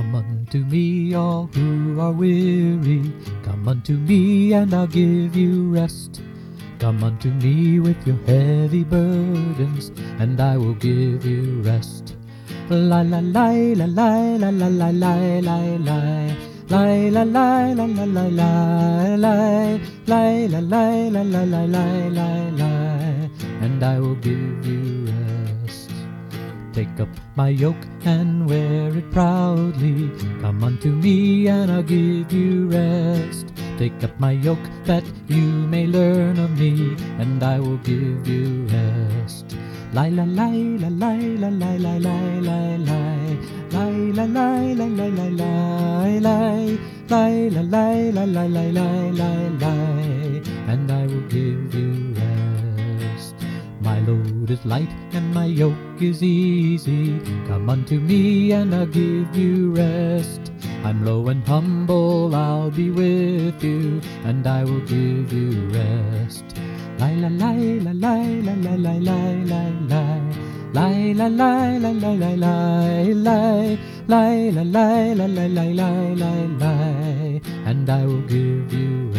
Come unto me, all who are weary. Come unto me, and I'll give you rest. Come unto me with your heavy burdens, and I will give you rest. La la la la la la la la la la la. La la la la la la la la la la la la la la la la, and I will give you rest. Take up my yoke and wear it proudly. Come unto me and I'll give you rest. Take up my yoke that you may learn of me, and I will give you rest. La la la la la la la la la la la. La la la la la la la la. La la la la la la la la, and I will give you rest. My load is light and my yoke is easy. Come unto me and I'll give you rest. I'm low and humble, I'll be with you, and I will give you rest. La la la la la la la la la la la. La la la la la la la la. La la la la la la la la, and I will give you